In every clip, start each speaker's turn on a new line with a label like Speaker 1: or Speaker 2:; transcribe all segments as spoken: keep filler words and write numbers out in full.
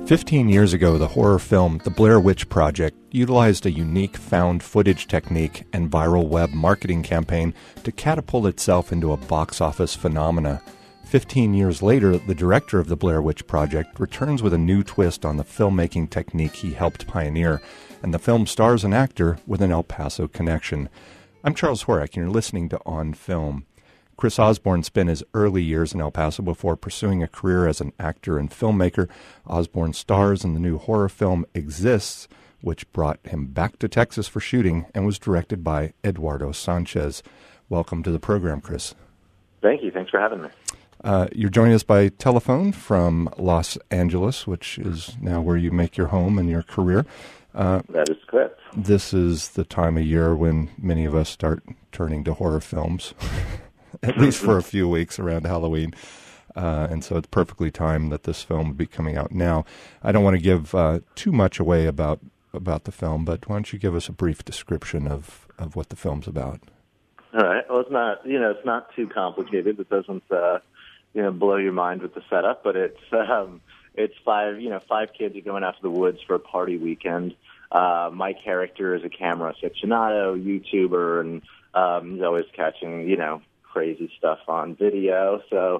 Speaker 1: Fifteen years ago, the horror film The Blair Witch Project utilized a unique found footage technique and viral web marketing campaign to catapult itself into a box office phenomena. Fifteen years later, the director of The Blair Witch Project returns with a new twist on the filmmaking technique he helped pioneer, and the film stars an actor with an El Paso connection. I'm Charles Horak, and you're listening to On Film. Chris Osborne spent his early years in El Paso before pursuing a career as an actor and filmmaker. Osborne stars in the new horror film Exists, which brought him back to Texas for shooting and was directed by Eduardo Sanchez. Welcome to the program, Chris.
Speaker 2: Thank you. Thanks for having me.
Speaker 1: Uh, you're joining us by telephone from Los Angeles, which is now where you make your home and your career.
Speaker 2: Uh, that is correct.
Speaker 1: This is the time of year when many of us start turning to horror films. At least for a few weeks around Halloween. Uh, and so it's perfectly timed that this film would be coming out now. I don't want to give uh, too much away about about the film, but why don't you give us a brief description of, of what the film's about?
Speaker 2: All right. Well, it's not, you know, it's not too complicated. It doesn't, uh, you know, blow your mind with the setup, but it's um, it's five, you know, five kids are going out to the woods for a party weekend. Uh, my character is a camera aficionado, YouTuber, and um, he's always catching, you know, crazy stuff on video. So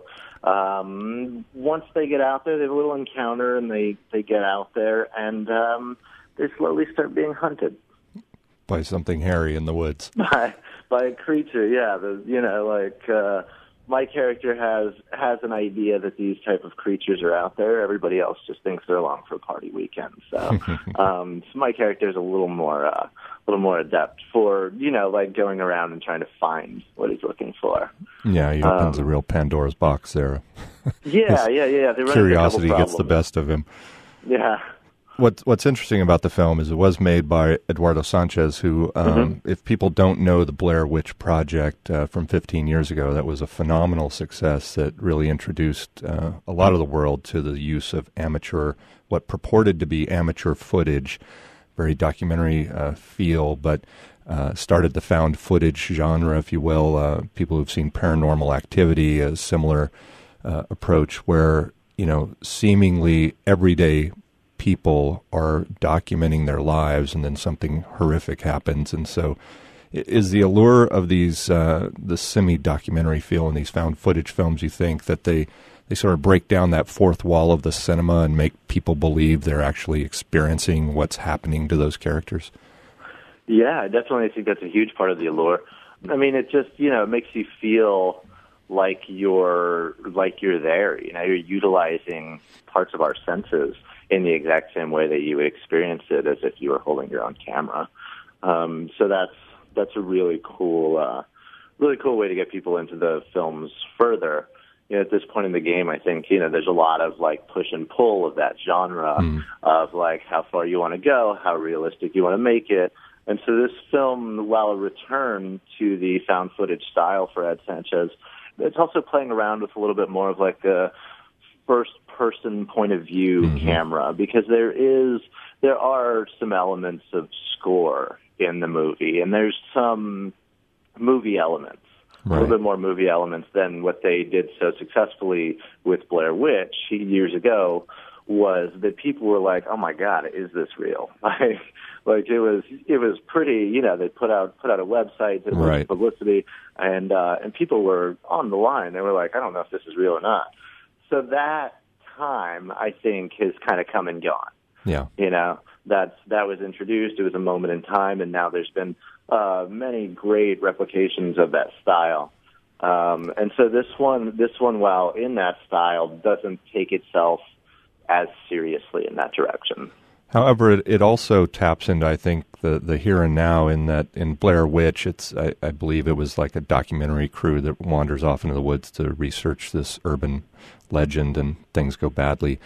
Speaker 2: um, once they get out there, they have a little encounter, and they, they get out there, and um, they slowly start being hunted.
Speaker 1: By something hairy in the woods.
Speaker 2: By by a creature, yeah. The, you know, like uh, my character has has an idea that these type of creatures are out there. Everybody else just thinks they're along for a party weekend. So, um, so my character is a little more uh, a little more adept for, you know, like going around and trying to find what he's looking for.
Speaker 1: Yeah, he opens um, a real Pandora's box there.
Speaker 2: yeah, yeah, yeah. They
Speaker 1: Curiosity gets the best of him.
Speaker 2: Yeah.
Speaker 1: What's What's interesting about the film is it was made by Eduardo Sanchez, who, um, mm-hmm. if people don't know the Blair Witch Project uh, from fifteen years ago, that was a phenomenal success that really introduced uh, a lot of the world to the use of amateur, what purported to be amateur footage, very documentary uh, feel, but uh, started the found footage genre, if you will. Uh, people who've seen Paranormal Activity, a similar uh, approach where, you know, seemingly everyday people are documenting their lives, and then something horrific happens. And so is the allure of these, uh, the semi-documentary feel in these found footage films, you think, that they, they sort of break down that fourth wall of the cinema and make people believe they're actually experiencing what's happening to those characters?
Speaker 2: Yeah, I definitely think that's a huge part of the allure. I mean, it just, you know, it makes you feel like you're, like you're there. You know, you're utilizing parts of our senses in the exact same way that you would experience it as if you were holding your own camera. Um, so that's that's a really cool, uh, really cool way to get people into the films further. You know, at this point in the game, I think, you know, there's a lot of like push and pull of that genre mm. of like how far you want to go, how realistic you want to make it. And so this film, while a return to the found footage style for Ed Sanchez, it's also playing around with a little bit more of like a first-person point of view mm-hmm. camera, because there is there are some elements of score in the movie, and there's some movie elements, right. a little bit more movie elements than what they did so successfully with Blair Witch years ago. Was that people were like, "Oh my God, is this real?" Like, like it was it was pretty. You know, they put out put out a website, did a bunch
Speaker 1: right.
Speaker 2: of publicity, and uh, and people were on the line. They were like, "I don't know if this is real or not." So that time, I think, has kind of come and gone.
Speaker 1: Yeah.
Speaker 2: You know, that's, that was introduced. It was a moment in time, and now there's been uh, many great replications of that style. Um, and so this one, this one, while in that style, doesn't take itself as seriously in that direction.
Speaker 1: However, it, it also taps into, I think, the, the here and now in that in Blair Witch, it's I, I believe it was like a documentary crew that wanders off into the woods to research this urban legend, and things go badly.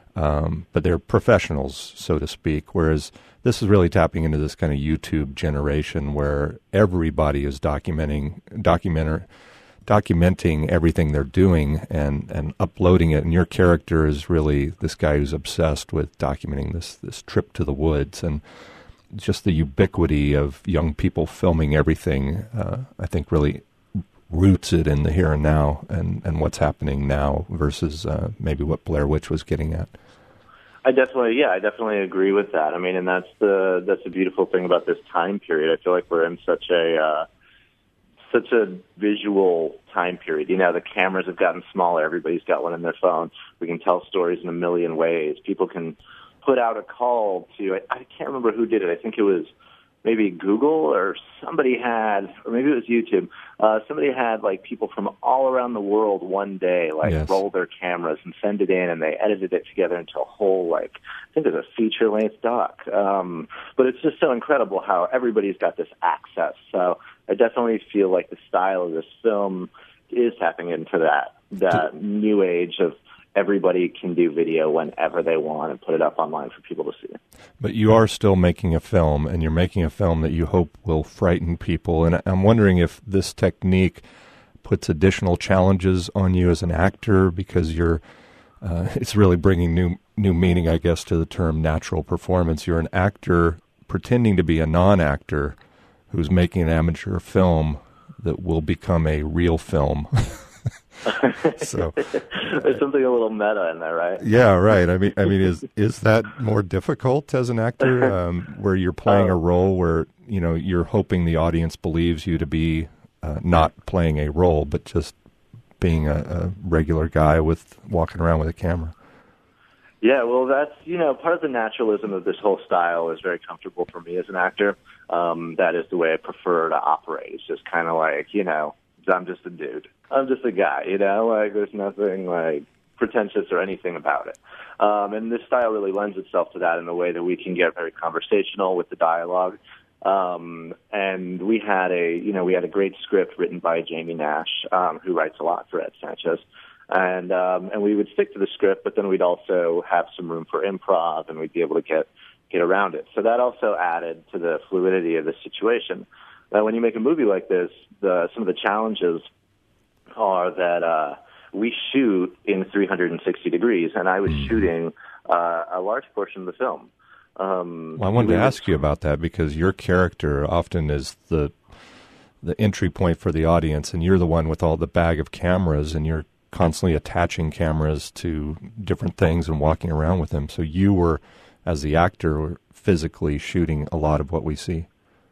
Speaker 1: Um, but they're professionals, so to speak, whereas this is really tapping into this kind of YouTube generation where everybody is documenting documenter, documenting everything they're doing and, and uploading it. And your character is really this guy who's obsessed with documenting this, this trip to the woods. And just the ubiquity of young people filming everything, uh, I think really roots it in the here and now and, and what's happening now versus uh, maybe what Blair Witch was getting at.
Speaker 2: I I definitely, yeah, I definitely agree with that. I mean, and that's the that's the beautiful thing about this time period. I feel like we're in such a uh, such a visual time period. You know, the cameras have gotten smaller. Everybody's got one in their phone. We can tell stories in a million ways. People can put out a call to, I, I can't remember who did it. I think it was maybe Google or somebody had, or maybe it was YouTube. Uh, somebody had like people from all around the world one day, like
Speaker 1: yes.
Speaker 2: roll their cameras and send it in, and they edited it together into a whole, like, I think it's a feature-length doc. Um, but it's just so incredible how everybody's got this access. So I definitely feel like the style of this film is tapping into that, that new age of everybody can do video whenever they want and put it up online for people to see.
Speaker 1: But you are still making a film, and you're making a film that you hope will frighten people. And I'm wondering if this technique puts additional challenges on you as an actor, because you're uh, it's really bringing new new meaning, I guess, to the term natural performance. You're an actor pretending to be a non-actor who's making an amateur film that will become a real film. So
Speaker 2: there's something a little meta in there, right?
Speaker 1: Yeah, right. I mean, I mean, is is that more difficult as an actor, um, where you're playing
Speaker 2: oh.
Speaker 1: a role where, you know, you're hoping the audience believes you to be uh, not playing a role, but just being a, a regular guy with walking around with a camera?
Speaker 2: Yeah, well, that's, you know, part of the naturalism of this whole style is very comfortable for me as an actor. Um, that is the way I prefer to operate. It's just kind of like, you know, I'm just a dude. I'm just a guy, you know, like there's nothing like pretentious or anything about it. Um, and this style really lends itself to that in the way that we can get very conversational with the dialogue. Um, and we had a, you know, we had a great script written by Jamie Nash, um, who writes a lot for Ed Sanchez. And, um, and we would stick to the script, but then we'd also have some room for improv, and we'd be able to get, get around it. So that also added to the fluidity of the situation. Now, when you make a movie like this, the, some of the challenges are that uh, we shoot in three hundred sixty degrees, and I was mm. shooting uh, a large portion of the film. Um,
Speaker 1: well, I wanted to ask you about that, because your character often is the the entry point for the audience, and you're the one with all the bag of cameras, and you're constantly attaching cameras to different things and walking around with them. So you were, as the actor, were physically shooting a lot of what we see.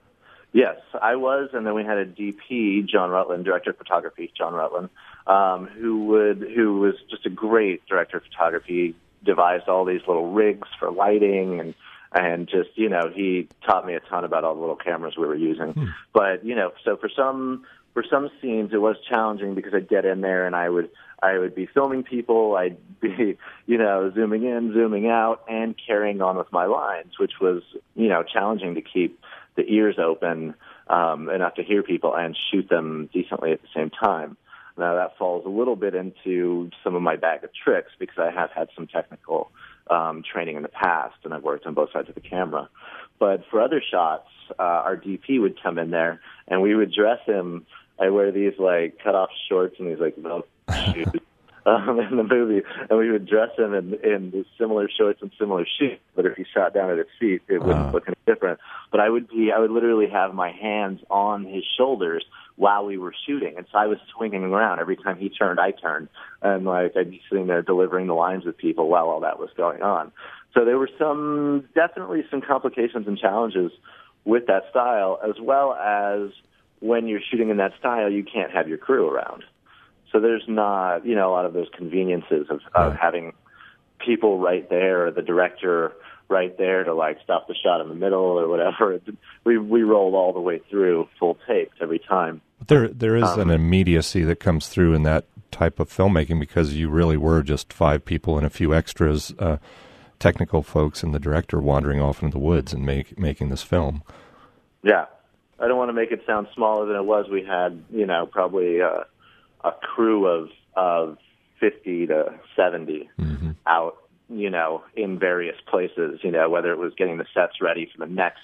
Speaker 2: Yes, I was, and then we had a D P, John Rutland, director of photography, John Rutland, um, who would who was just a great director of photography. Devised all these little rigs for lighting, and and just, you know, he taught me a ton about all the little cameras we were using. Hmm. But, you know, so for some for some scenes it was challenging, because I'd get in there and I would I would be filming people, I'd be, you know, zooming in, zooming out, and carrying on with my lines, which was, you know, challenging to keep the ears open um, enough to hear people and shoot them decently at the same time. Now, that falls a little bit into some of my bag of tricks, because I have had some technical um, training in the past, and I've worked on both sides of the camera. But for other shots, uh, our D P would come in there, and we would dress him. I wear these, like, cut-off shorts and these, like, velvet shoes um, in the movie, and we would dress him in, in similar shorts and similar shoes. But if he shot down at his feet, it wouldn't uh. look any different. But I would be, I would literally have my hands on his shoulders while we were shooting, and so I was swinging around. Every time he turned, I turned, and like I'd be sitting there delivering the lines with people while all that was going on. So there were some, definitely some complications and challenges with that style, as well as when you're shooting in that style, you can't have your crew around. So there's not, you know, a lot of those conveniences of, of having people right there, or the director right there to, like, stop the shot in the middle or whatever. We we rolled all the way through full takes every time.
Speaker 1: There there is um, an immediacy that comes through in that type of filmmaking, because you really were just five people and a few extras, uh, technical folks, and the director wandering off into the woods and make, making this film.
Speaker 2: Yeah. I don't want to make it sound smaller than it was. We had, you know, probably uh, a crew of of fifty to seventy mm-hmm. out, you know, in various places, you know, whether it was getting the sets ready for the next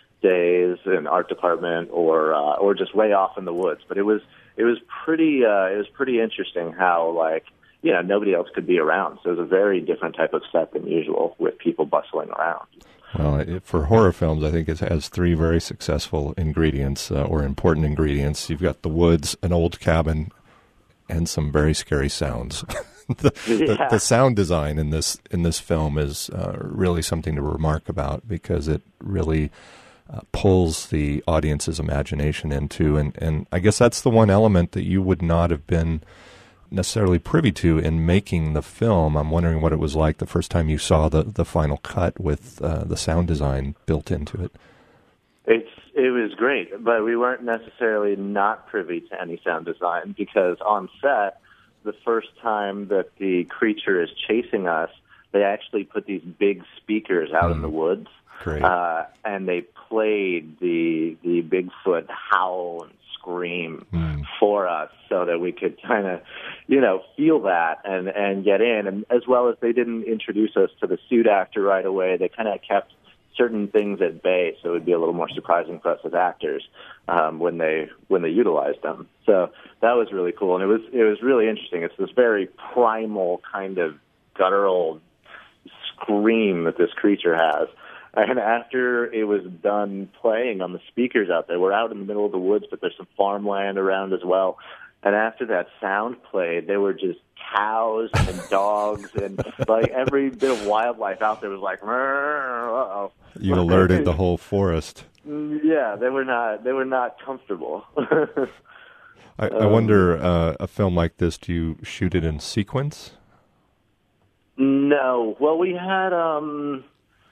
Speaker 2: days in art department, or uh, or just way off in the woods. But it was it was pretty uh, it was pretty interesting how, like, you know, nobody else could be around. So it was a very different type of set than usual, with people bustling around.
Speaker 1: Well, it, for horror films, I think it has three very successful ingredients, uh, or important ingredients. You've got the woods, an old cabin, and some very scary sounds. the,
Speaker 2: yeah.
Speaker 1: the, the sound design in this in this film is uh, really something to remark about, because it really uh, pulls the audience's imagination into, and, and I guess that's the one element that you would not have been necessarily privy to in making the film. I'm wondering what it was like the first time you saw the, the final cut with uh, the sound design built into it.
Speaker 2: It's it was great, but we weren't necessarily not privy to any sound design, because on set, the first time that the creature is chasing us, they actually put these big speakers out mm. in the woods,
Speaker 1: Great.
Speaker 2: Uh, and they played the the Bigfoot howl and scream mm. for us, so that we could kind of, you know, feel that and and get in. And as well as they didn't introduce us to the suit actor right away, they kind of kept certain things at bay, so it would be a little more surprising for us as actors um, when they when they utilized them. So that was really cool, and it was it was really interesting. It's this very primal kind of guttural scream that this creature has. And after it was done playing on the speakers out there, we're out in the middle of the woods, but there's some farmland around as well. And after that sound played, there were just cows and dogs, and like every bit of wildlife out there was like, uh-oh.
Speaker 1: You alerted the whole forest.
Speaker 2: Yeah, they were not they were not comfortable.
Speaker 1: I, I wonder, uh, a film like this, do you shoot it in sequence?
Speaker 2: No. Well, we had um,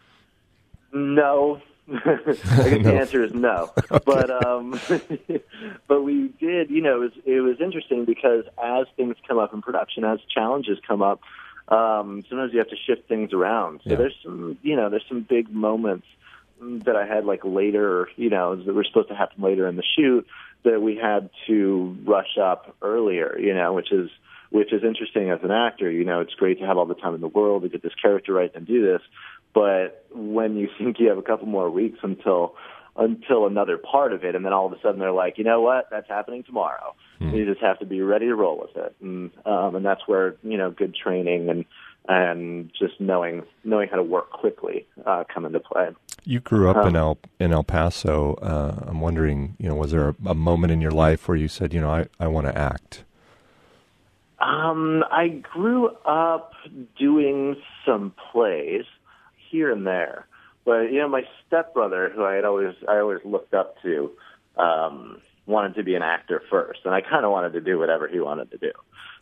Speaker 2: no. I guess
Speaker 1: no.
Speaker 2: the answer is no.
Speaker 1: Okay.
Speaker 2: But um, but we did. You know, it was it was interesting because as things come up in production, as challenges come up, um, sometimes you have to shift things around. So
Speaker 1: yeah.
Speaker 2: there's some, you know, there's some big moments that I had like later, you know, that were supposed to happen later in the shoot that we had to rush up earlier. You know, which is which is interesting as an actor. You know, it's great to have all the time in the world to get this character right and do this. But when you think you have a couple more weeks until until another part of it, and then all of a sudden they're like, you know what, that's happening tomorrow. Mm. You just have to be ready to roll with it, and um, and that's where, you know, good training and and just knowing knowing how to work quickly uh, come into play.
Speaker 1: You grew up
Speaker 2: um,
Speaker 1: in El in El Paso. Uh, I'm wondering, you know, was there a, a moment in your life where you said, you know, I, I want to act?
Speaker 2: Um, I grew up doing some plays here and there, but you know, my stepbrother, who I had always I always looked up to, um, wanted to be an actor first, and I kind of wanted to do whatever he wanted to do.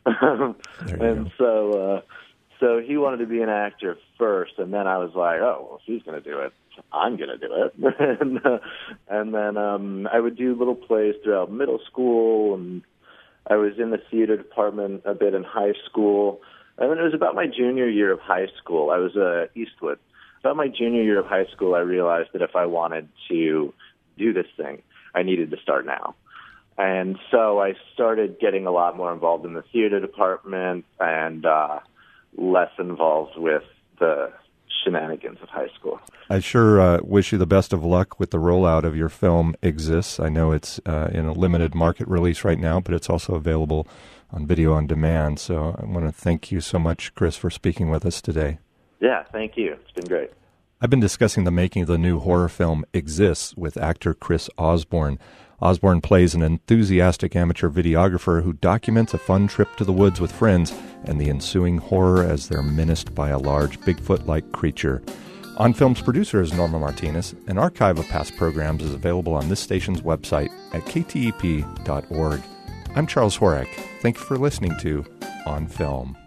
Speaker 2: and
Speaker 1: go.
Speaker 2: so, uh, so he wanted to be an actor first, and then I was like, oh, well, if he's going to do it, I'm going to do it. and, uh, and then um, I would do little plays throughout middle school, and I was in the theater department a bit in high school. And then it was about my junior year of high school. I was at uh, Eastwood. About my junior year of high school, I realized that if I wanted to do this thing, I needed to start now. And so I started getting a lot more involved in the theater department and uh, less involved with the shenanigans of high school.
Speaker 1: I sure uh, wish you the best of luck with the rollout of your film Exists. I know it's uh, in a limited market release right now, but it's also available on video on demand. So I want to thank you so much, Chris, for speaking with us today.
Speaker 2: Yeah, thank you. It's been great.
Speaker 1: I've been discussing the making of the new horror film Exists with actor Chris Osborne. Osborne plays an enthusiastic amateur videographer who documents a fun trip to the woods with friends and the ensuing horror as they're menaced by a large Bigfoot-like creature. On Film's producer is Norma Martinez. An archive of past programs is available on this station's website at k t e p dot org. I'm Charles Horak. Thank you for listening to On Film.